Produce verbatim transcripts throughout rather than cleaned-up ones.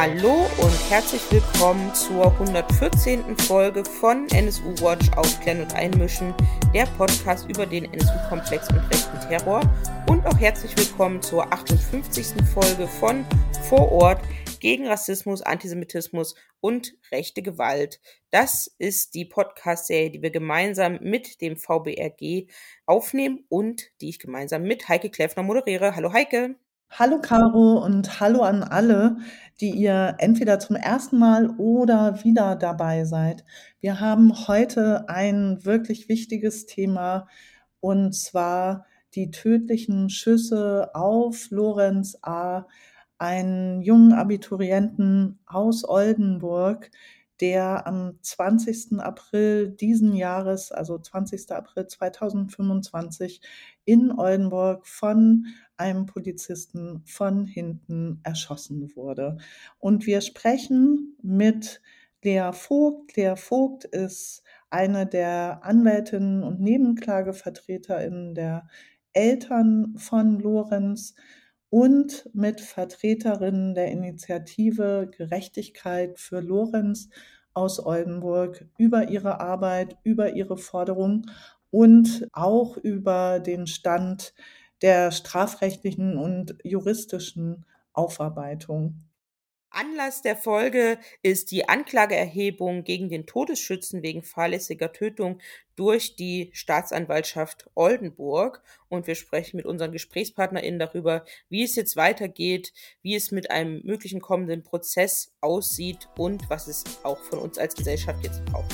Hallo und herzlich willkommen zur hundertvierzehnten Folge von N S U Watch Aufklären und Einmischen, der Podcast über den N S U-Komplex und rechten Terror. Und auch herzlich willkommen zur achtundfünfzigsten Folge von Vor Ort gegen Rassismus, Antisemitismus und rechte Gewalt. Das ist die Podcast-Serie, die wir gemeinsam mit dem V B R G aufnehmen und die ich gemeinsam mit Heike Kleffner moderiere. Hallo Heike. Hallo Caro und hallo an alle, die ihr entweder zum ersten Mal oder wieder dabei seid. Wir haben heute ein wirklich wichtiges Thema, und zwar die tödlichen Schüsse auf Lorenz A., einen jungen Abiturienten aus Oldenburg, der am zwanzigsten April diesen Jahres, also zwanzigsten April zweitausendfünfundzwanzig, in Oldenburg von einem Polizisten von hinten erschossen wurde. Und wir sprechen mit Lea Vogt. Lea Vogt ist eine der Anwältinnen und Nebenklagevertreterinnen der Eltern von Lorenz und mit Vertreterinnen der Initiative Gerechtigkeit für Lorenz aus Oldenburg über ihre Arbeit, über ihre Forderung und auch über den Stand der strafrechtlichen und juristischen Aufarbeitung. Anlass der Folge ist die Anklageerhebung gegen den Todesschützen wegen fahrlässiger Tötung durch die Staatsanwaltschaft Oldenburg. Und wir sprechen mit unseren GesprächspartnerInnen darüber, wie es jetzt weitergeht, wie es mit einem möglichen kommenden Prozess aussieht und was es auch von uns als Gesellschaft jetzt braucht.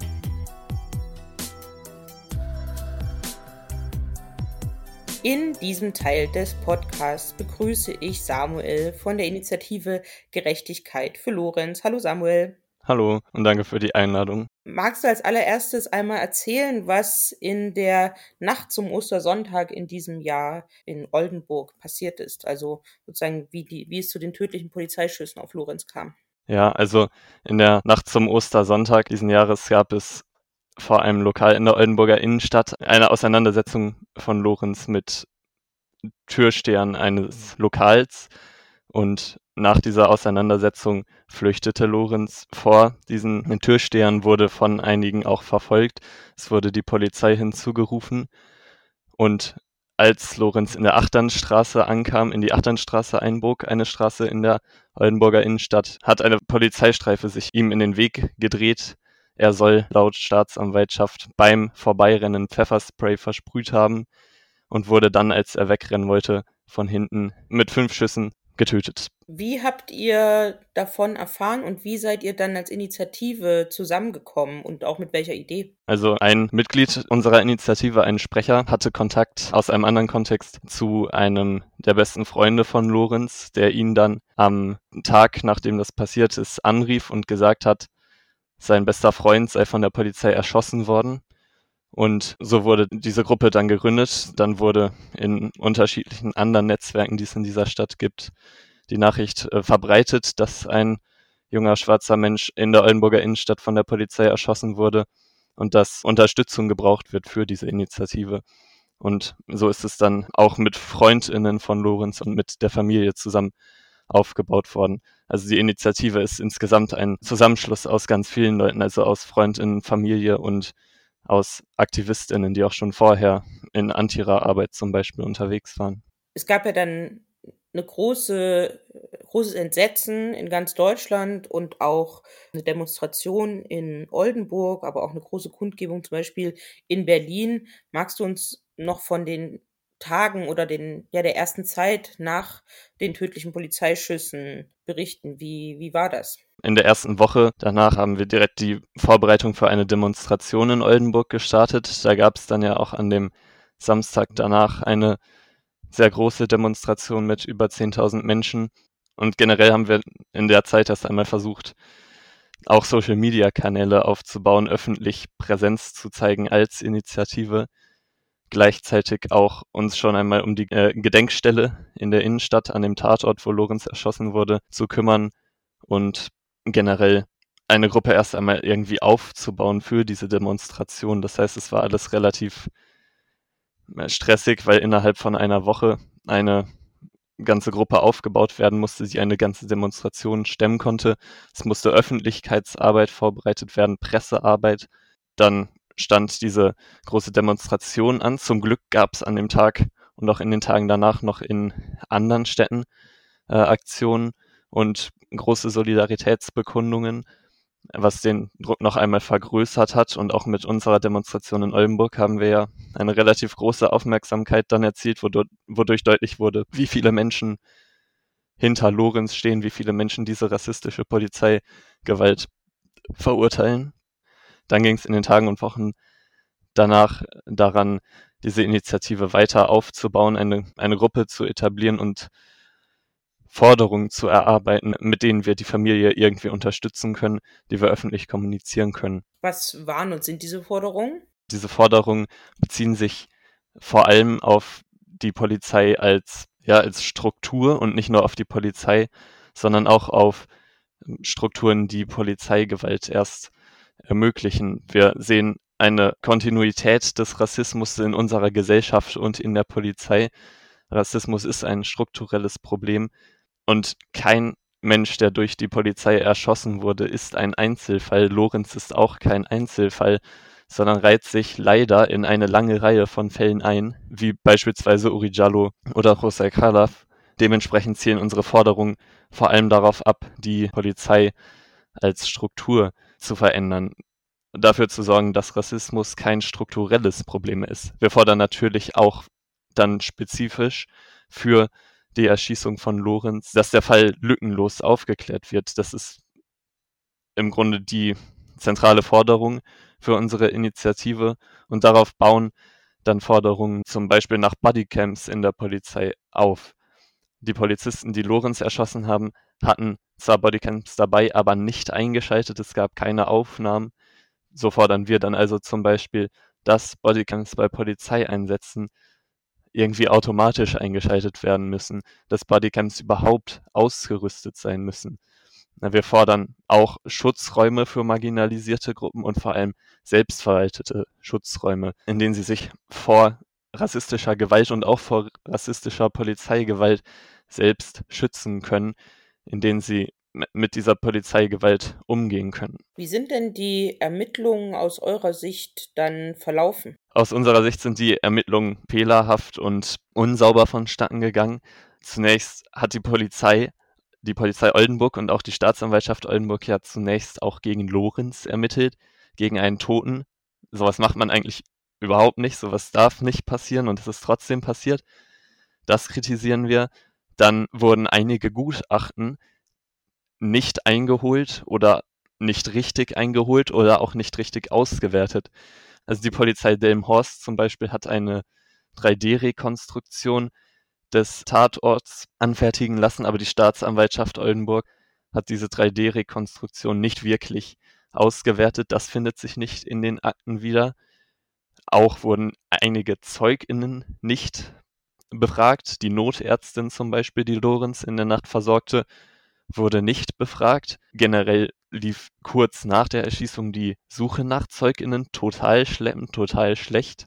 In diesem Teil des Podcasts begrüße ich Samuel von der Initiative Gerechtigkeit für Lorenz. Hallo Samuel. Hallo und danke für die Einladung. Magst du als allererstes einmal erzählen, was in der Nacht zum Ostersonntag in diesem Jahr in Oldenburg passiert ist? Also sozusagen, wie, die, wie es zu den tödlichen Polizeischüssen auf Lorenz kam. Ja, also in der Nacht zum Ostersonntag diesen Jahres gab es vor einem Lokal in der Oldenburger Innenstadt eine Auseinandersetzung von Lorenz mit Türstehern eines Lokals. Und nach dieser Auseinandersetzung flüchtete Lorenz vor diesen Türstehern, wurde von einigen auch verfolgt. Es wurde die Polizei hinzugerufen. Und als Lorenz in der Achternstraße ankam, in die Achternstraße einbog, eine Straße in der Oldenburger Innenstadt, hat eine Polizeistreife sich ihm in den Weg gedreht. Er soll laut Staatsanwaltschaft beim Vorbeirennen Pfefferspray versprüht haben und wurde dann, als er wegrennen wollte, von hinten mit fünf Schüssen getötet. Wie habt ihr davon erfahren und wie seid ihr dann als Initiative zusammengekommen und auch mit welcher Idee? Also ein Mitglied unserer Initiative, ein Sprecher, hatte Kontakt aus einem anderen Kontext zu einem der besten Freunde von Lorenz, der ihn dann am Tag, nachdem das passiert ist, anrief und gesagt hat, sein bester Freund sei von der Polizei erschossen worden. Und so wurde diese Gruppe dann gegründet. Dann wurde in unterschiedlichen anderen Netzwerken, die es in dieser Stadt gibt, die Nachricht äh, verbreitet, dass ein junger schwarzer Mensch in der Oldenburger Innenstadt von der Polizei erschossen wurde und dass Unterstützung gebraucht wird für diese Initiative. Und so ist es dann auch mit FreundInnen von Lorenz und mit der Familie zusammen aufgebaut worden. Also die Initiative ist insgesamt ein Zusammenschluss aus ganz vielen Leuten, also aus FreundInnen, Familie und aus AktivistInnen, die auch schon vorher in Antira-Arbeit zum Beispiel unterwegs waren. Es gab ja dann eine große, großes Entsetzen in ganz Deutschland und auch eine Demonstration in Oldenburg, aber auch eine große Kundgebung zum Beispiel in Berlin. Magst du uns noch von den Tagen oder den, ja, der ersten Zeit nach den tödlichen Polizeischüssen berichten? Wie, wie war das? In der ersten Woche danach haben wir direkt die Vorbereitung für eine Demonstration in Oldenburg gestartet. Da gab es dann ja auch an dem Samstag danach eine sehr große Demonstration mit über zehntausend Menschen. Und generell haben wir in der Zeit erst einmal versucht, auch Social-Media-Kanäle aufzubauen, öffentlich Präsenz zu zeigen als Initiative. Gleichzeitig auch uns schon einmal um die äh, Gedenkstelle in der Innenstadt an dem Tatort, wo Lorenz erschossen wurde, zu kümmern und generell eine Gruppe erst einmal irgendwie aufzubauen für diese Demonstration. Das heißt, es war alles relativ stressig, weil innerhalb von einer Woche eine ganze Gruppe aufgebaut werden musste, sie eine ganze Demonstration stemmen konnte. Es musste Öffentlichkeitsarbeit vorbereitet werden, Pressearbeit. Dann stand diese große Demonstration an. Zum Glück gab es an dem Tag und auch in den Tagen danach noch in anderen Städten äh, Aktionen und große Solidaritätsbekundungen, was den Druck noch einmal vergrößert hat. Und auch mit unserer Demonstration in Oldenburg haben wir ja eine relativ große Aufmerksamkeit dann erzielt, wodurch, wodurch deutlich wurde, wie viele Menschen hinter Lorenz stehen, wie viele Menschen diese rassistische Polizeigewalt verurteilen. Dann ging es in den Tagen und Wochen danach daran, diese Initiative weiter aufzubauen, eine, eine Gruppe zu etablieren und Forderungen zu erarbeiten, mit denen wir die Familie irgendwie unterstützen können, die wir öffentlich kommunizieren können. Was waren und sind diese Forderungen? Diese Forderungen beziehen sich vor allem auf die Polizei als, ja, als Struktur und nicht nur auf die Polizei, sondern auch auf Strukturen, die Polizeigewalt erst ermöglichen. Wir sehen eine Kontinuität des Rassismus in unserer Gesellschaft und in der Polizei. Rassismus ist ein strukturelles Problem und kein Mensch, der durch die Polizei erschossen wurde, ist ein Einzelfall. Lorenz ist auch kein Einzelfall, sondern reiht sich leider in eine lange Reihe von Fällen ein, wie beispielsweise Uri Jallo oder José Calaf. Dementsprechend zielen unsere Forderungen vor allem darauf ab, die Polizei als Struktur zu verändern, dafür zu sorgen, dass Rassismus kein strukturelles Problem ist. Wir fordern natürlich auch dann spezifisch für die Erschießung von Lorenz, dass der Fall lückenlos aufgeklärt wird. Das ist im Grunde die zentrale Forderung für unsere Initiative und darauf bauen dann Forderungen zum Beispiel nach Bodycams in der Polizei auf. Die Polizisten, die Lorenz erschossen haben, hatten zwar Bodycams dabei, aber nicht eingeschaltet. Es gab keine Aufnahmen. So fordern wir dann also zum Beispiel, dass Bodycams bei Polizeieinsätzen irgendwie automatisch eingeschaltet werden müssen, dass Bodycams überhaupt ausgerüstet sein müssen. Wir fordern auch Schutzräume für marginalisierte Gruppen und vor allem selbstverwaltete Schutzräume, in denen sie sich vor rassistischer Gewalt und auch vor rassistischer Polizeigewalt selbst schützen können, in denen sie mit dieser Polizeigewalt umgehen können. Wie sind denn die Ermittlungen aus eurer Sicht dann verlaufen? Aus unserer Sicht sind die Ermittlungen fehlerhaft und unsauber vonstatten gegangen. Zunächst hat die Polizei, die Polizei Oldenburg und auch die Staatsanwaltschaft Oldenburg ja zunächst auch gegen Lorenz ermittelt, gegen einen Toten. Sowas macht man eigentlich überhaupt nicht, sowas darf nicht passieren und es ist trotzdem passiert. Das kritisieren wir. Dann wurden einige Gutachten nicht eingeholt oder nicht richtig eingeholt oder auch nicht richtig ausgewertet. Also die Polizei Delmenhorst zum Beispiel hat eine drei D-Rekonstruktion des Tatorts anfertigen lassen, aber die Staatsanwaltschaft Oldenburg hat diese drei D-Rekonstruktion nicht wirklich ausgewertet. Das findet sich nicht in den Akten wieder. Auch wurden einige ZeugInnen nicht befragt. Die Notärztin zum Beispiel, die Lorenz in der Nacht versorgte, wurde nicht befragt. Generell lief kurz nach der Erschießung die Suche nach ZeugInnen total schleppend, total schlecht.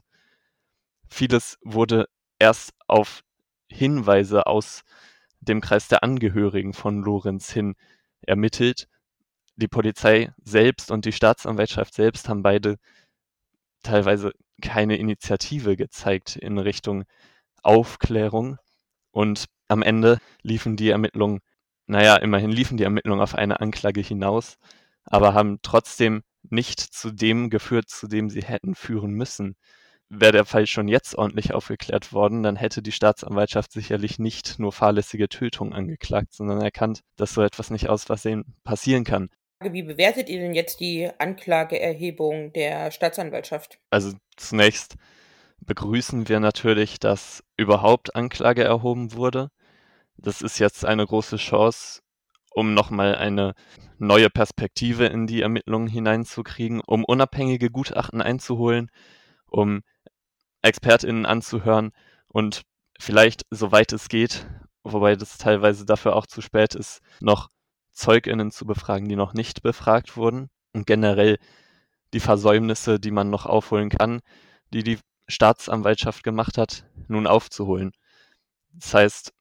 Vieles wurde erst auf Hinweise aus dem Kreis der Angehörigen von Lorenz hin ermittelt. Die Polizei selbst und die Staatsanwaltschaft selbst haben beide teilweise keine Initiative gezeigt in Richtung Aufklärung. Und am Ende liefen die Ermittlungen Naja, immerhin liefen die Ermittlungen auf eine Anklage hinaus, aber haben trotzdem nicht zu dem geführt, zu dem sie hätten führen müssen. Wäre der Fall schon jetzt ordentlich aufgeklärt worden, dann hätte die Staatsanwaltschaft sicherlich nicht nur fahrlässige Tötung angeklagt, sondern erkannt, dass so etwas nicht aus Versehen passieren kann. Wie bewertet ihr denn jetzt die Anklageerhebung der Staatsanwaltschaft? Also zunächst begrüßen wir natürlich, dass überhaupt Anklage erhoben wurde. Das ist jetzt eine große Chance, um nochmal eine neue Perspektive in die Ermittlungen hineinzukriegen, um unabhängige Gutachten einzuholen, um ExpertInnen anzuhören und vielleicht, soweit es geht, wobei das teilweise dafür auch zu spät ist, noch ZeugInnen zu befragen, die noch nicht befragt wurden und generell die Versäumnisse, die man noch aufholen kann, die die Staatsanwaltschaft gemacht hat, nun aufzuholen. Das heißt,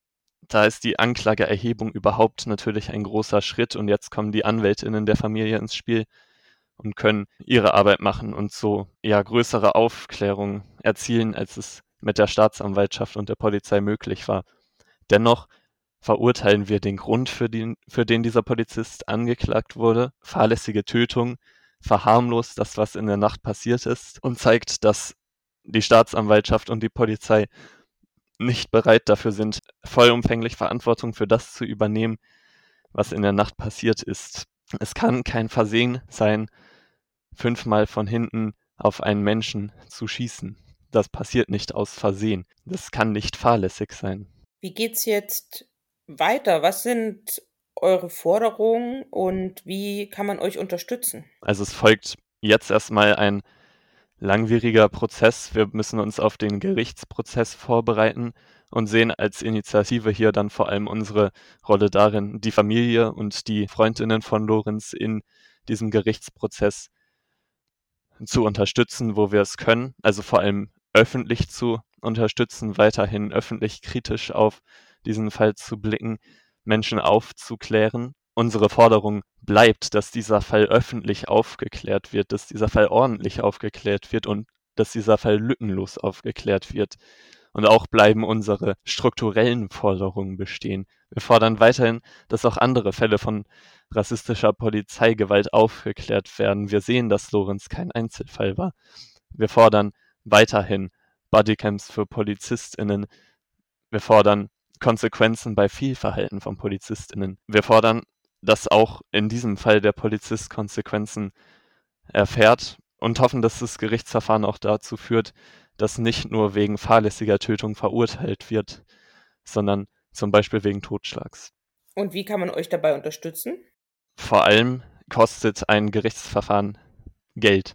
da ist die Anklageerhebung überhaupt natürlich ein großer Schritt und jetzt kommen die AnwältInnen der Familie ins Spiel und können ihre Arbeit machen und so ja größere Aufklärung erzielen, als es mit der Staatsanwaltschaft und der Polizei möglich war. Dennoch verurteilen wir den Grund, für den, für den dieser Polizist angeklagt wurde, fahrlässige Tötung, verharmlost das, was in der Nacht passiert ist und zeigt, dass die Staatsanwaltschaft und die Polizei nicht bereit dafür sind, vollumfänglich Verantwortung für das zu übernehmen, was in der Nacht passiert ist. Es kann kein Versehen sein, fünfmal von hinten auf einen Menschen zu schießen. Das passiert nicht aus Versehen. Das kann nicht fahrlässig sein. Wie geht's jetzt weiter? Was sind eure Forderungen und wie kann man euch unterstützen? Also es folgt jetzt erstmal ein langwieriger Prozess. Wir müssen uns auf den Gerichtsprozess vorbereiten und sehen als Initiative hier dann vor allem unsere Rolle darin, die Familie und die Freundinnen von Lorenz in diesem Gerichtsprozess zu unterstützen, wo wir es können, also vor allem öffentlich zu unterstützen, weiterhin öffentlich kritisch auf diesen Fall zu blicken, Menschen aufzuklären. Unsere Forderung bleibt, dass dieser Fall öffentlich aufgeklärt wird, dass dieser Fall ordentlich aufgeklärt wird und dass dieser Fall lückenlos aufgeklärt wird. Und auch bleiben unsere strukturellen Forderungen bestehen. Wir fordern weiterhin, dass auch andere Fälle von rassistischer Polizeigewalt aufgeklärt werden. Wir sehen, dass Lorenz kein Einzelfall war. Wir fordern weiterhin Bodycams für PolizistInnen. Wir fordern Konsequenzen bei Fehlverhalten von PolizistInnen. Wir fordern, dass auch in diesem Fall der Polizist Konsequenzen erfährt und hoffen, dass das Gerichtsverfahren auch dazu führt, dass nicht nur wegen fahrlässiger Tötung verurteilt wird, sondern zum Beispiel wegen Totschlags. Und wie kann man euch dabei unterstützen? Vor allem kostet ein Gerichtsverfahren Geld.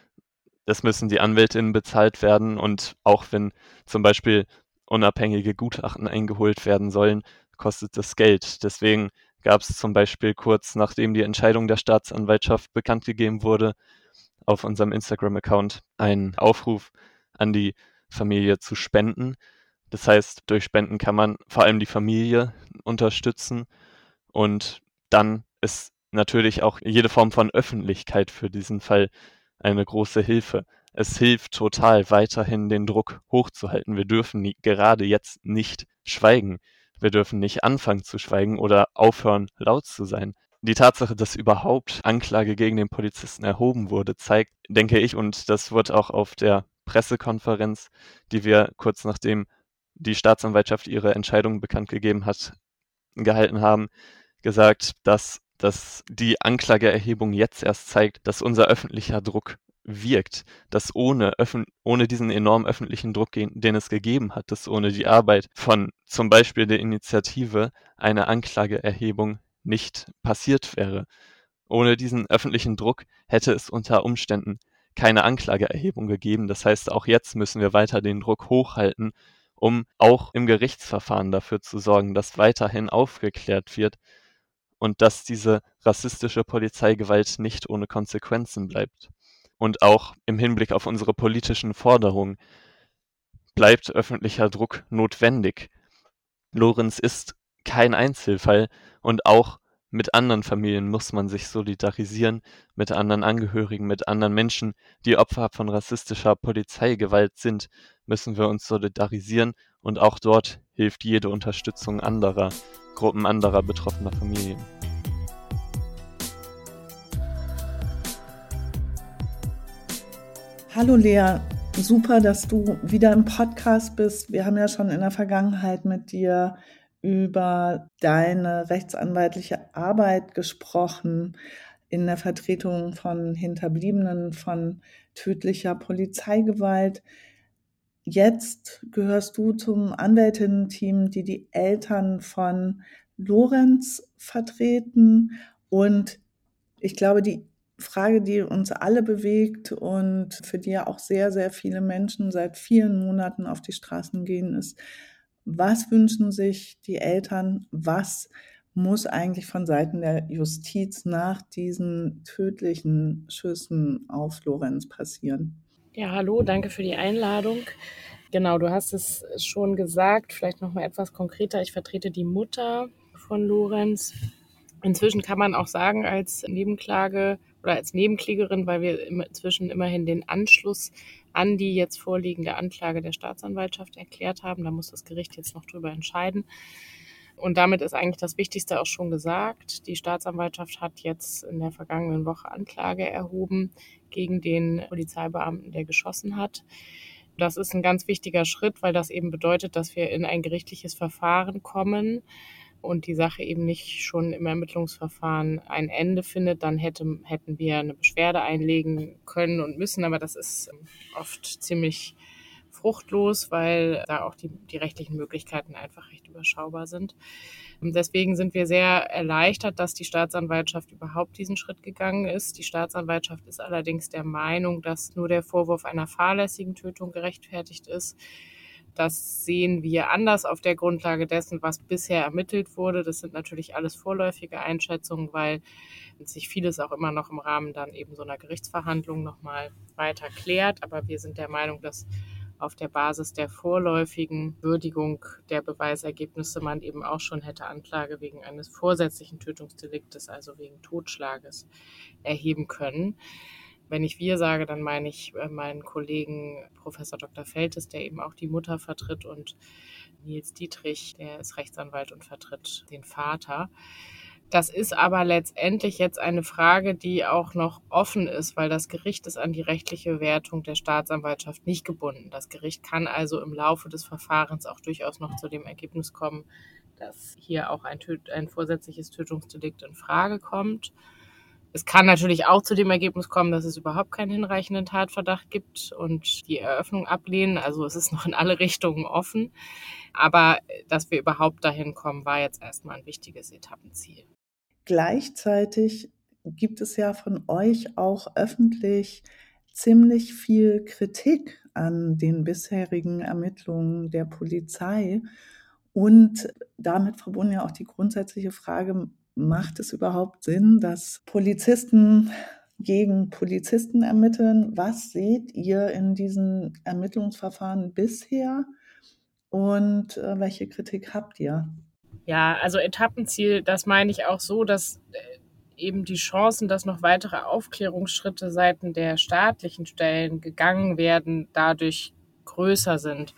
Das müssen die AnwältInnen bezahlt werden und auch wenn zum Beispiel unabhängige Gutachten eingeholt werden sollen, kostet das Geld. Deswegen gab es zum Beispiel kurz nachdem die Entscheidung der Staatsanwaltschaft bekannt gegeben wurde, auf unserem Instagram-Account einen Aufruf an die Familie zu spenden. Das heißt, durch Spenden kann man vor allem die Familie unterstützen und dann ist natürlich auch jede Form von Öffentlichkeit für diesen Fall eine große Hilfe. Es hilft total, weiterhin den Druck hochzuhalten. Wir dürfen nie, gerade jetzt nicht schweigen. Wir dürfen nicht anfangen zu schweigen oder aufhören, laut zu sein. Die Tatsache, dass überhaupt Anklage gegen den Polizisten erhoben wurde, zeigt, denke ich, und das wird auch auf der Pressekonferenz, die wir kurz nachdem die Staatsanwaltschaft ihre Entscheidung bekannt gegeben hat, gehalten haben, gesagt, dass, dass die Anklageerhebung jetzt erst zeigt, dass unser öffentlicher Druck wirkt, dass ohne, öffn- ohne diesen enormen öffentlichen Druck, den es gegeben hat, dass ohne die Arbeit von zum Beispiel der Initiative eine Anklageerhebung nicht passiert wäre. Ohne diesen öffentlichen Druck hätte es unter Umständen keine Anklageerhebung gegeben. Das heißt, auch jetzt müssen wir weiter den Druck hochhalten, um auch im Gerichtsverfahren dafür zu sorgen, dass weiterhin aufgeklärt wird und dass diese rassistische Polizeigewalt nicht ohne Konsequenzen bleibt. Und auch im Hinblick auf unsere politischen Forderungen bleibt öffentlicher Druck notwendig. Lorenz ist kein Einzelfall und auch mit anderen Familien muss man sich solidarisieren, mit anderen Angehörigen, mit anderen Menschen, die Opfer von rassistischer Polizeigewalt sind, müssen wir uns solidarisieren und auch dort hilft jede Unterstützung anderer Gruppen, anderer betroffener Familien. Hallo Lea, super, dass du wieder im Podcast bist. Wir haben ja schon in der Vergangenheit mit dir über deine rechtsanwaltliche Arbeit gesprochen in der Vertretung von Hinterbliebenen von tödlicher Polizeigewalt. Jetzt gehörst du zum Anwältinnen-Team, die die Eltern von Lorenz vertreten. Und ich glaube, die Frage, die uns alle bewegt und für die ja auch sehr, sehr viele Menschen seit vielen Monaten auf die Straßen gehen, ist, was wünschen sich die Eltern? Was muss eigentlich von Seiten der Justiz nach diesen tödlichen Schüssen auf Lorenz passieren? Ja, hallo, danke für die Einladung. Genau, du hast es schon gesagt, vielleicht noch mal etwas konkreter. Ich vertrete die Mutter von Lorenz. Inzwischen kann man auch sagen, als Nebenklage oder als Nebenklägerin, weil wir inzwischen immerhin den Anschluss an die jetzt vorliegende Anklage der Staatsanwaltschaft erklärt haben. Da muss das Gericht jetzt noch drüber entscheiden. Und damit ist eigentlich das Wichtigste auch schon gesagt. Die Staatsanwaltschaft hat jetzt in der vergangenen Woche Anklage erhoben gegen den Polizeibeamten, der geschossen hat. Das ist ein ganz wichtiger Schritt, weil das eben bedeutet, dass wir in ein gerichtliches Verfahren kommen und die Sache eben nicht schon im Ermittlungsverfahren ein Ende findet. Dann hätte, hätten wir eine Beschwerde einlegen können und müssen, aber das ist oft ziemlich fruchtlos, weil da auch die, die rechtlichen Möglichkeiten einfach recht überschaubar sind. Und deswegen sind wir sehr erleichtert, dass die Staatsanwaltschaft überhaupt diesen Schritt gegangen ist. Die Staatsanwaltschaft ist allerdings der Meinung, dass nur der Vorwurf einer fahrlässigen Tötung gerechtfertigt ist. Das sehen wir anders auf der Grundlage dessen, was bisher ermittelt wurde. Das sind natürlich alles vorläufige Einschätzungen, weil sich vieles auch immer noch im Rahmen dann eben so einer Gerichtsverhandlung nochmal weiter klärt. Aber wir sind der Meinung, dass auf der Basis der vorläufigen Würdigung der Beweisergebnisse man eben auch schon hätte Anklage wegen eines vorsätzlichen Tötungsdeliktes, also wegen Totschlages, erheben können. Wenn ich wir sage, dann meine ich meinen Kollegen Professor Doktor Feltes, der eben auch die Mutter vertritt, und Nils Dietrich, der ist Rechtsanwalt und vertritt den Vater. Das ist aber letztendlich jetzt eine Frage, die auch noch offen ist, weil das Gericht ist an die rechtliche Wertung der Staatsanwaltschaft nicht gebunden. Das Gericht kann also im Laufe des Verfahrens auch durchaus noch zu dem Ergebnis kommen, dass hier auch ein, Tö- ein vorsätzliches Tötungsdelikt in Frage kommt. Es kann natürlich auch zu dem Ergebnis kommen, dass es überhaupt keinen hinreichenden Tatverdacht gibt und die Eröffnung ablehnen. Also es ist noch in alle Richtungen offen. Aber dass wir überhaupt dahin kommen, war jetzt erstmal ein wichtiges Etappenziel. Gleichzeitig gibt es ja von euch auch öffentlich ziemlich viel Kritik an den bisherigen Ermittlungen der Polizei und damit verbunden ja auch die grundsätzliche Frage, macht es überhaupt Sinn, dass Polizisten gegen Polizisten ermitteln? Was seht ihr in diesen Ermittlungsverfahren bisher und äh, welche Kritik habt ihr? Ja, also Etappenziel, das meine ich auch so, dass eben die Chancen, dass noch weitere Aufklärungsschritte seitens der staatlichen Stellen gegangen werden, dadurch größer sind.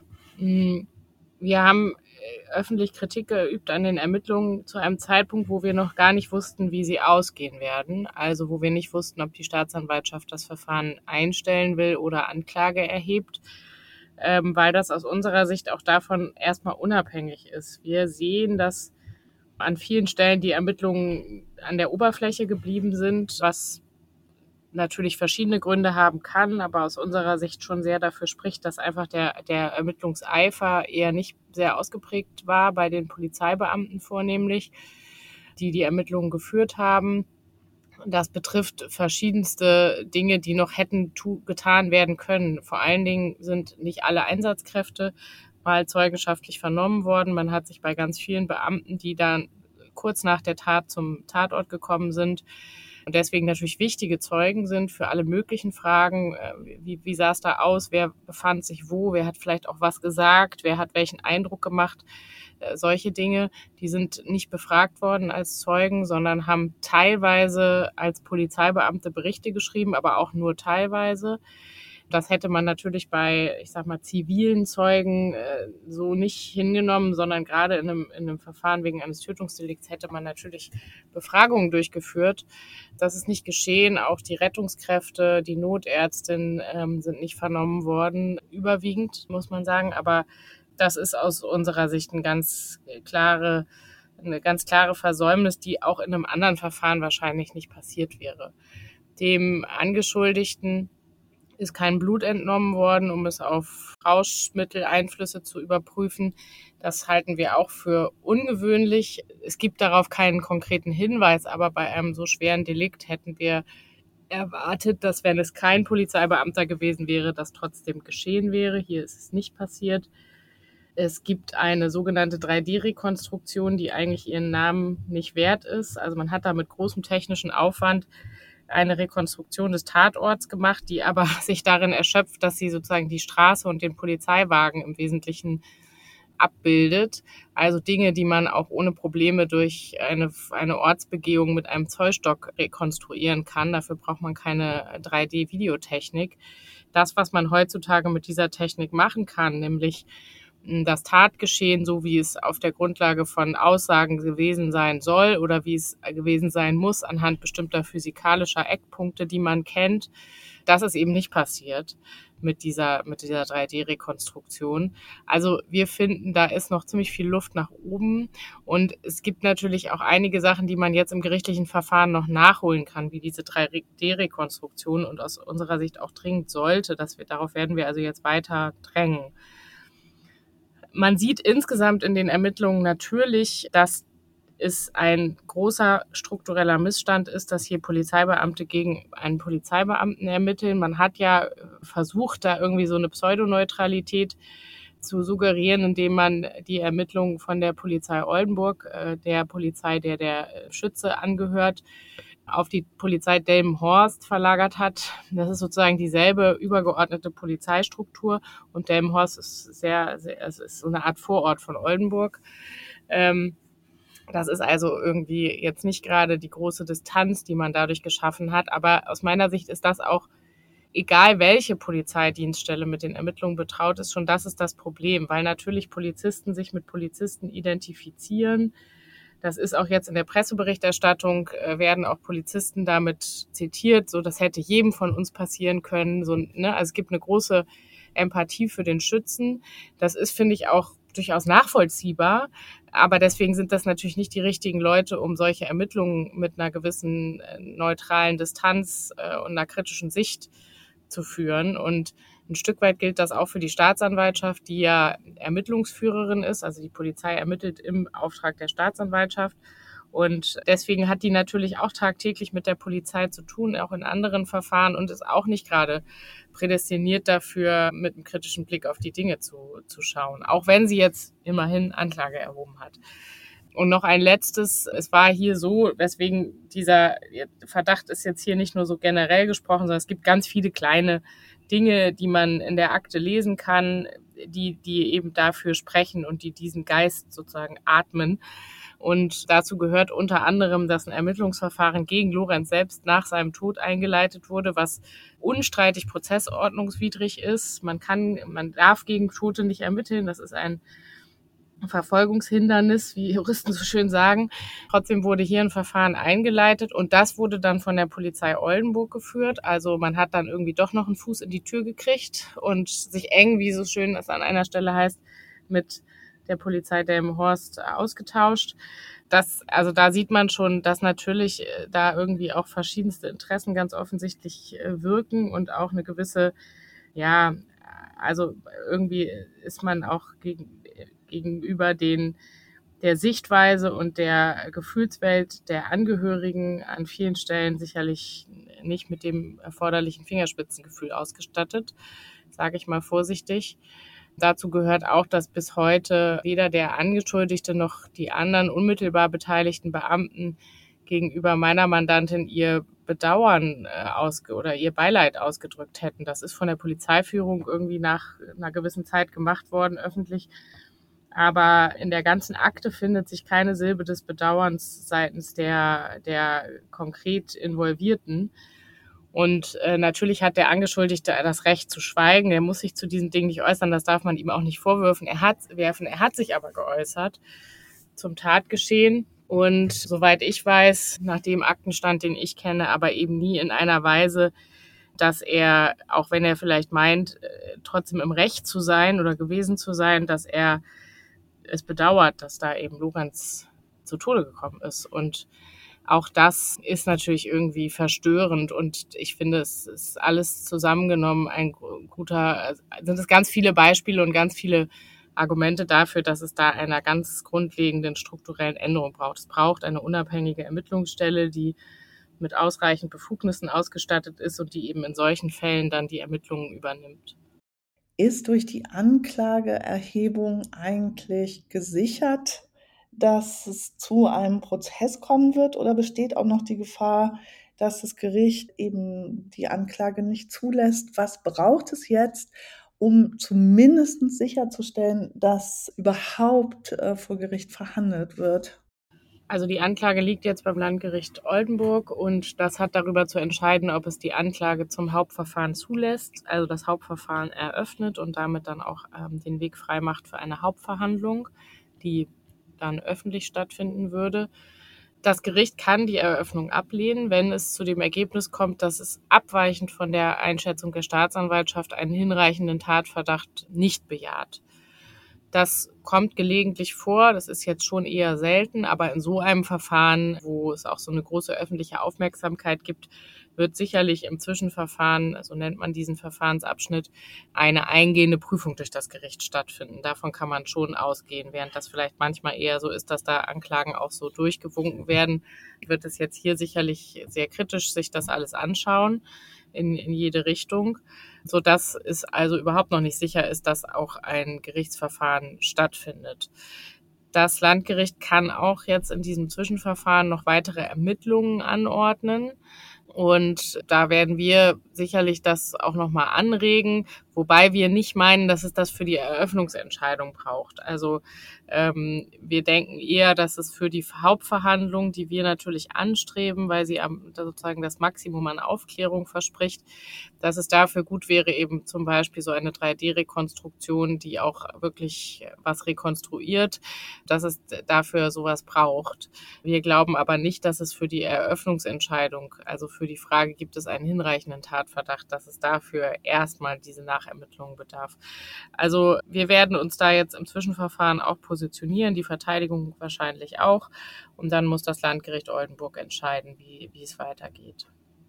Wir haben öffentlich Kritik geübt an den Ermittlungen zu einem Zeitpunkt, wo wir noch gar nicht wussten, wie sie ausgehen werden. Also wo wir nicht wussten, ob die Staatsanwaltschaft das Verfahren einstellen will oder Anklage erhebt, ähm, weil das aus unserer Sicht auch davon erstmal unabhängig ist. Wir sehen, dass an vielen Stellen die Ermittlungen an der Oberfläche geblieben sind, was natürlich verschiedene Gründe haben kann, aber aus unserer Sicht schon sehr dafür spricht, dass einfach der, der Ermittlungseifer eher nicht sehr ausgeprägt war bei den Polizeibeamten vornehmlich, die die Ermittlungen geführt haben. Das betrifft verschiedenste Dinge, die noch hätten tu- getan werden können. Vor allen Dingen sind nicht alle Einsatzkräfte mal zeugenschaftlich vernommen worden. Man hat sich bei ganz vielen Beamten, die dann kurz nach der Tat zum Tatort gekommen sind und deswegen natürlich wichtige Zeugen sind für alle möglichen Fragen. Wie, wie sah es da aus? Wer befand sich wo? Wer hat vielleicht auch was gesagt? Wer hat welchen Eindruck gemacht? Solche Dinge, die sind nicht befragt worden als Zeugen, sondern haben teilweise als Polizeibeamte Berichte geschrieben, aber auch nur teilweise. Das hätte man natürlich bei, ich sag mal, zivilen Zeugen äh, so nicht hingenommen, sondern gerade in einem, in einem Verfahren wegen eines Tötungsdelikts hätte man natürlich Befragungen durchgeführt. Das ist nicht geschehen. Auch die Rettungskräfte, die Notärztin ähm, sind nicht vernommen worden, überwiegend, muss man sagen. Aber das ist aus unserer Sicht eine ganz klare, eine ganz klare Versäumnis, die auch in einem anderen Verfahren wahrscheinlich nicht passiert wäre. Dem Angeschuldigten ist kein Blut entnommen worden, um es auf Rauschmitteleinflüsse zu überprüfen. Das halten wir auch für ungewöhnlich. Es gibt darauf keinen konkreten Hinweis, aber bei einem so schweren Delikt hätten wir erwartet, dass, wenn es kein Polizeibeamter gewesen wäre, das trotzdem geschehen wäre. Hier ist es nicht passiert. Es gibt eine sogenannte drei D Rekonstruktion, die eigentlich ihren Namen nicht wert ist. Also man hat da mit großem technischen Aufwand eine Rekonstruktion des Tatorts gemacht, die aber sich darin erschöpft, dass sie sozusagen die Straße und den Polizeiwagen im Wesentlichen abbildet. Also Dinge, die man auch ohne Probleme durch eine, eine Ortsbegehung mit einem Zollstock rekonstruieren kann. Dafür braucht man keine drei D-Videotechnik. Das, was man heutzutage mit dieser Technik machen kann, nämlich das Tatgeschehen, so wie es auf der Grundlage von Aussagen gewesen sein soll oder wie es gewesen sein muss, anhand bestimmter physikalischer Eckpunkte, die man kennt, das ist eben nicht passiert mit dieser, mit dieser drei D-Rekonstruktion. Also wir finden, da ist noch ziemlich viel Luft nach oben. Und es gibt natürlich auch einige Sachen, die man jetzt im gerichtlichen Verfahren noch nachholen kann, wie diese drei D-Rekonstruktion und aus unserer Sicht auch dringend sollte. Dass wir, darauf werden wir also jetzt weiter drängen. Man sieht insgesamt in den Ermittlungen natürlich, dass es ein großer struktureller Missstand ist, dass hier Polizeibeamte gegen einen Polizeibeamten ermitteln. Man hat ja versucht, da irgendwie so eine Pseudoneutralität zu suggerieren, indem man die Ermittlungen von der Polizei Oldenburg, der Polizei, der der Schütze angehört, auf die Polizei Delmenhorst verlagert hat. Das ist sozusagen dieselbe übergeordnete Polizeistruktur und Delmenhorst ist sehr, sehr es ist so eine Art Vorort von Oldenburg. Ähm, das ist also irgendwie jetzt nicht gerade die große Distanz, die man dadurch geschaffen hat, aber aus meiner Sicht ist das auch, egal welche Polizeidienststelle mit den Ermittlungen betraut ist, schon das ist das Problem, weil natürlich Polizisten sich mit Polizisten identifizieren. Das ist auch jetzt in der Presseberichterstattung, äh, werden auch Polizisten damit zitiert, so das hätte jedem von uns passieren können. So, ne? Also es gibt eine große Empathie für den Schützen. Das ist, finde ich, auch durchaus nachvollziehbar. Aber deswegen sind das natürlich nicht die richtigen Leute, um solche Ermittlungen mit einer gewissen äh, neutralen Distanz äh, und einer kritischen Sicht zu führen. Und ein Stück weit gilt das auch für die Staatsanwaltschaft, die ja Ermittlungsführerin ist. Also die Polizei ermittelt im Auftrag der Staatsanwaltschaft. Und deswegen hat die natürlich auch tagtäglich mit der Polizei zu tun, auch in anderen Verfahren und ist auch nicht gerade prädestiniert dafür, mit einem kritischen Blick auf die Dinge zu, zu schauen. Auch wenn sie jetzt immerhin Anklage erhoben hat. Und noch ein letztes, es war hier so, weswegen dieser Verdacht ist jetzt hier nicht nur so generell gesprochen, sondern es gibt ganz viele kleine Dinge, die man in der Akte lesen kann, die, die eben dafür sprechen und die diesen Geist sozusagen atmen. Und dazu gehört unter anderem, dass ein Ermittlungsverfahren gegen Lorenz selbst nach seinem Tod eingeleitet wurde, was unstreitig prozessordnungswidrig ist. Man kann, man darf gegen Tote nicht ermitteln. Das ist ein Verfolgungshindernis, wie Juristen so schön sagen. Trotzdem wurde hier ein Verfahren eingeleitet und das wurde dann von der Polizei Oldenburg geführt. Also man hat dann irgendwie doch noch einen Fuß in die Tür gekriegt und sich eng, wie so schön es an einer Stelle heißt, mit der Polizei Delmenhorst ausgetauscht. Das, also da sieht man schon, dass natürlich da irgendwie auch verschiedenste Interessen ganz offensichtlich wirken und auch eine gewisse, ja, also irgendwie ist man auch gegen gegenüber den, der Sichtweise und der Gefühlswelt der Angehörigen an vielen Stellen sicherlich nicht mit dem erforderlichen Fingerspitzengefühl ausgestattet, sage ich mal vorsichtig. Dazu gehört auch, dass bis heute weder der Angeschuldigte noch die anderen unmittelbar beteiligten Beamten gegenüber meiner Mandantin ihr Bedauern äh, ausge- oder ihr Beileid ausgedrückt hätten. Das ist von der Polizeiführung irgendwie nach einer gewissen Zeit gemacht worden, öffentlich. Aber in der ganzen Akte findet sich keine Silbe des Bedauerns seitens der, der konkret Involvierten. Und äh, natürlich hat der Angeschuldigte das Recht zu schweigen. Er muss sich zu diesen Dingen nicht äußern. Das darf man ihm auch nicht vorwerfen. Er hat, werfen. Er hat sich aber geäußert zum Tatgeschehen. Und soweit ich weiß, nach dem Aktenstand, den ich kenne, aber eben nie in einer Weise, dass er, auch wenn er vielleicht meint, äh, trotzdem im Recht zu sein oder gewesen zu sein, dass er es bedauert, dass da eben Lorenz zu Tode gekommen ist. Und auch das ist natürlich irgendwie verstörend. Und ich finde, es ist alles zusammengenommen ein guter, sind es ganz viele Beispiele und ganz viele Argumente dafür, dass es da einer ganz grundlegenden strukturellen Änderung braucht. Es braucht eine unabhängige Ermittlungsstelle, die mit ausreichend Befugnissen ausgestattet ist und die eben in solchen Fällen dann die Ermittlungen übernimmt. Ist durch die Anklageerhebung eigentlich gesichert, dass es zu einem Prozess kommen wird oder besteht auch noch die Gefahr, dass das Gericht eben die Anklage nicht zulässt. Was braucht es jetzt, um zumindest sicherzustellen, dass überhaupt äh, vor Gericht verhandelt wird? Also die Anklage liegt jetzt beim Landgericht Oldenburg und das hat darüber zu entscheiden, ob es die Anklage zum Hauptverfahren zulässt, also das Hauptverfahren eröffnet und damit dann auch ähm, den Weg frei macht für eine Hauptverhandlung, die dann öffentlich stattfinden würde. Das Gericht kann die Eröffnung ablehnen, wenn es zu dem Ergebnis kommt, dass es abweichend von der Einschätzung der Staatsanwaltschaft einen hinreichenden Tatverdacht nicht bejaht. Das kommt gelegentlich vor, das ist jetzt schon eher selten, aber in so einem Verfahren, wo es auch so eine große öffentliche Aufmerksamkeit gibt, wird sicherlich im Zwischenverfahren, so nennt man diesen Verfahrensabschnitt, eine eingehende Prüfung durch das Gericht stattfinden. Davon kann man schon ausgehen, während das vielleicht manchmal eher so ist, dass da Anklagen auch so durchgewunken werden, wird es jetzt hier sicherlich sehr kritisch sich das alles anschauen. In, in jede Richtung, sodass es also überhaupt noch nicht sicher ist, dass auch ein Gerichtsverfahren stattfindet. Das Landgericht kann auch jetzt in diesem Zwischenverfahren noch weitere Ermittlungen anordnen. Und da werden wir sicherlich das auch nochmal anregen, wobei wir nicht meinen, dass es das für die Eröffnungsentscheidung braucht. Also ähm, wir denken eher, dass es für die Hauptverhandlung, die wir natürlich anstreben, weil sie am, sozusagen das Maximum an Aufklärung verspricht, dass es dafür gut wäre, eben zum Beispiel so eine drei D Rekonstruktion, die auch wirklich was rekonstruiert, dass es dafür sowas braucht. Wir glauben aber nicht, dass es für die Eröffnungsentscheidung, also für die Frage, gibt es einen hinreichenden Tatverdacht, dass es dafür erstmal diese Nachermittlungen bedarf. Also wir werden uns da jetzt im Zwischenverfahren auch positionieren, die Verteidigung wahrscheinlich auch. Und dann muss das Landgericht Oldenburg entscheiden, wie, wie es weitergeht.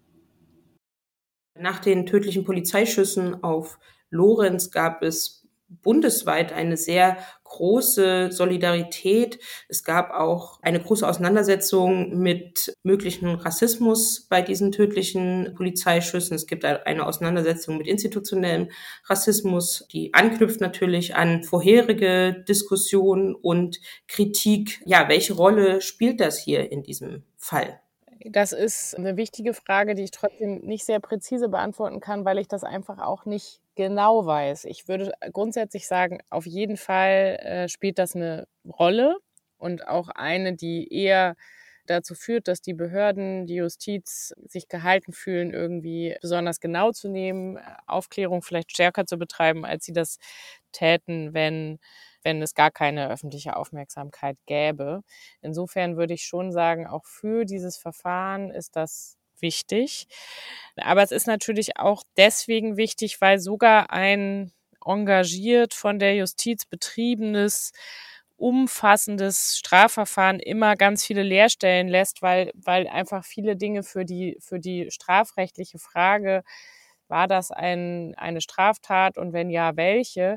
Nach den tödlichen Polizeischüssen auf Lorenz gab es bundesweit eine sehr große Solidarität. Es gab auch eine große Auseinandersetzung mit möglichen Rassismus bei diesen tödlichen Polizeischüssen. Es gibt eine Auseinandersetzung mit institutionellem Rassismus, die anknüpft natürlich an vorherige Diskussionen und Kritik. Ja, welche Rolle spielt das hier in diesem Fall? Das ist eine wichtige Frage, die ich trotzdem nicht sehr präzise beantworten kann, weil ich das einfach auch nicht genau weiß. Ich würde grundsätzlich sagen, auf jeden Fall äh, spielt das eine Rolle und auch eine, die eher dazu führt, dass die Behörden, die Justiz sich gehalten fühlen, irgendwie besonders genau zu nehmen, Aufklärung vielleicht stärker zu betreiben, als sie das täten, wenn wenn es gar keine öffentliche Aufmerksamkeit gäbe. Insofern würde ich schon sagen, auch für dieses Verfahren ist das wichtig. Aber es ist natürlich auch deswegen wichtig, weil sogar ein engagiert von der Justiz betriebenes, umfassendes Strafverfahren immer ganz viele Leerstellen lässt, weil, weil einfach viele Dinge für die, für die strafrechtliche Frage, war das ein, eine Straftat und wenn ja, welche,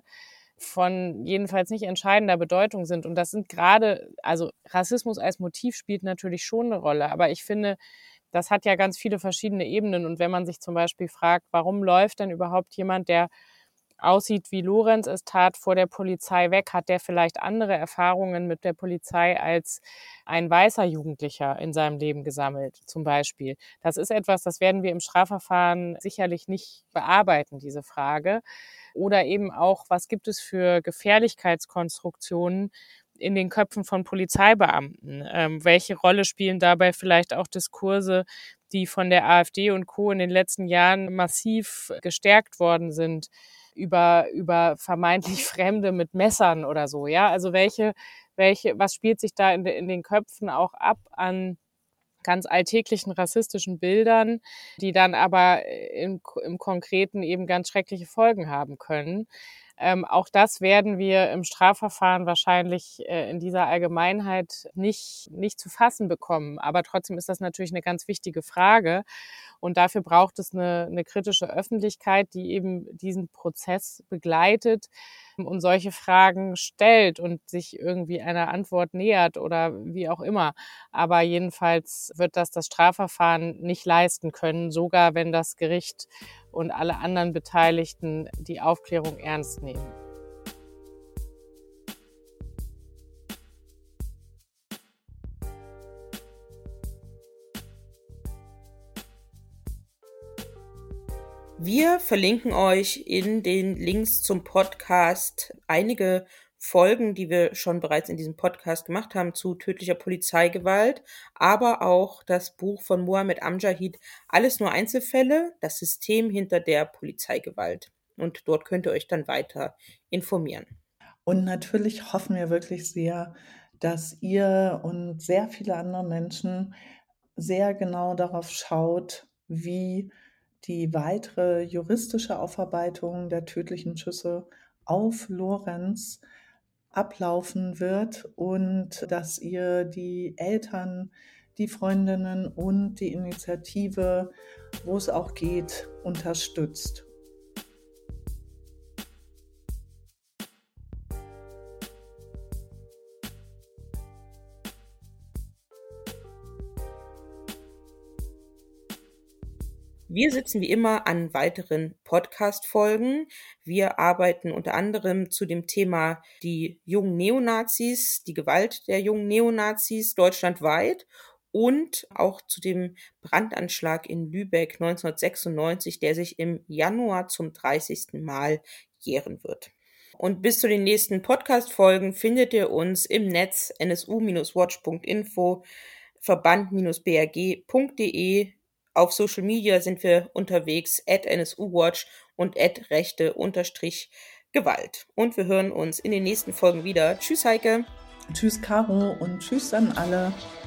von jedenfalls nicht entscheidender Bedeutung sind. Und das sind gerade, also Rassismus als Motiv spielt natürlich schon eine Rolle, aber ich finde, das hat ja ganz viele verschiedene Ebenen. Und wenn man sich zum Beispiel fragt, warum läuft denn überhaupt jemand, der aussieht wie Lorenz es tat, vor der Polizei weg, hat der vielleicht andere Erfahrungen mit der Polizei als ein weißer Jugendlicher in seinem Leben gesammelt, zum Beispiel. Das ist etwas, das werden wir im Strafverfahren sicherlich nicht bearbeiten, diese Frage. Oder eben auch, was gibt es für Gefährlichkeitskonstruktionen in den Köpfen von Polizeibeamten? Ähm, welche Rolle spielen dabei vielleicht auch Diskurse, die von der AfD und Co. in den letzten Jahren massiv gestärkt worden sind, über, über vermeintlich Fremde mit Messern oder so, ja? Also welche, welche, was spielt sich da in, de, in den Köpfen auch ab an ganz alltäglichen rassistischen Bildern, die dann aber im, im Konkreten eben ganz schreckliche Folgen haben können. Ähm, auch das werden wir im Strafverfahren wahrscheinlich äh, in dieser Allgemeinheit nicht, nicht zu fassen bekommen. Aber trotzdem ist das natürlich eine ganz wichtige Frage. Und dafür braucht es eine, eine kritische Öffentlichkeit, die eben diesen Prozess begleitet und solche Fragen stellt und sich irgendwie einer Antwort nähert oder wie auch immer. Aber jedenfalls wird das das Strafverfahren nicht leisten können, sogar wenn das Gericht und alle anderen Beteiligten die Aufklärung ernst nehmen. Wir verlinken euch in den Links zum Podcast einige Folgen, die wir schon bereits in diesem Podcast gemacht haben zu tödlicher Polizeigewalt, aber auch das Buch von Mohammed Amjahid, Alles nur Einzelfälle, das System hinter der Polizeigewalt. Und dort könnt ihr euch dann weiter informieren. Und natürlich hoffen wir wirklich sehr, dass ihr und sehr viele andere Menschen sehr genau darauf schaut, wie die weitere juristische Aufarbeitung der tödlichen Schüsse auf Lorenz ablaufen wird und dass ihr die Eltern, die Freundinnen und die Initiative, wo es auch geht, unterstützt. Wir sitzen wie immer an weiteren Podcast-Folgen. Wir arbeiten unter anderem zu dem Thema die jungen Neonazis, die Gewalt der jungen Neonazis deutschlandweit und auch zu dem Brandanschlag in Lübeck neunzehnhundertsechsundneunzig, der sich im Januar zum dreißigsten Mal jähren wird. Und bis zu den nächsten Podcast-Folgen findet ihr uns im Netz n s u Bindestrich watch Punkt info, verband Bindestrich b r g Punkt d e. Auf Social Media sind wir unterwegs, at N S U Watch und at rechte unterstrich Gewalt. Und wir hören uns in den nächsten Folgen wieder. Tschüss, Heike. Tschüss, Caro, und tschüss an alle.